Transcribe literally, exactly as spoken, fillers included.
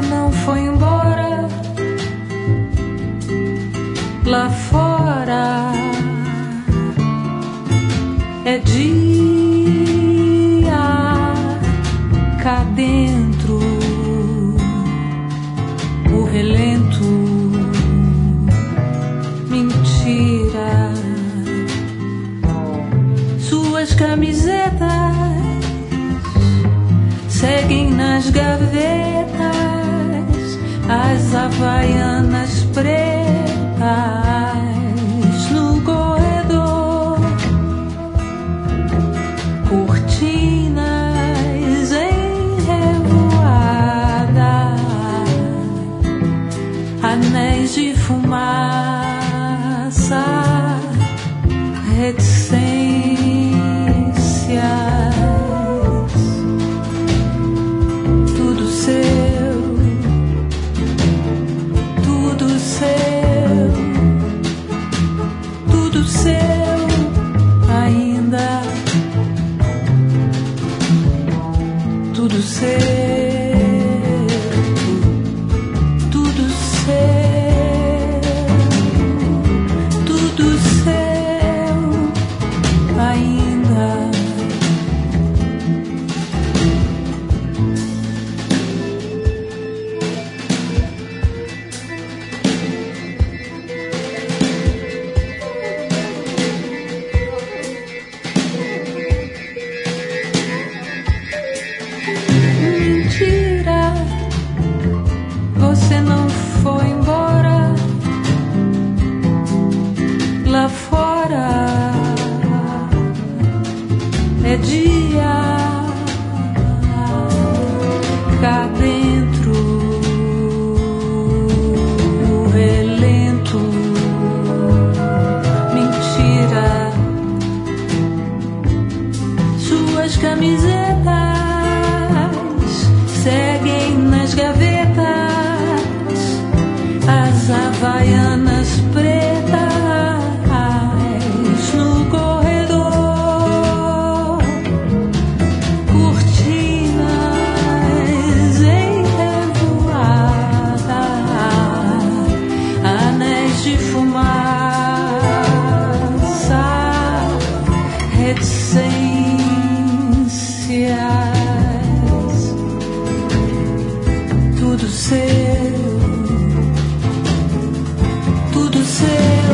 não foi embora. Lá fora é dia, cá dentro o relento, mentira. Suas camisetas seguem nas gavetas, as havaianas pretas no corredor, cortinas em revoada, anéis de fumaça, reticência. Tudo seu, tudo seu, tudo seu ainda. Você não foi embora. Lá fora é dia, cá dentro o relento, mentira. Suas camisetas seguem nas gavetas, as havaianas pretas no corredor, cortinas em revoada, anéis de fumaça, reticências. Tudo seu, tudo seu.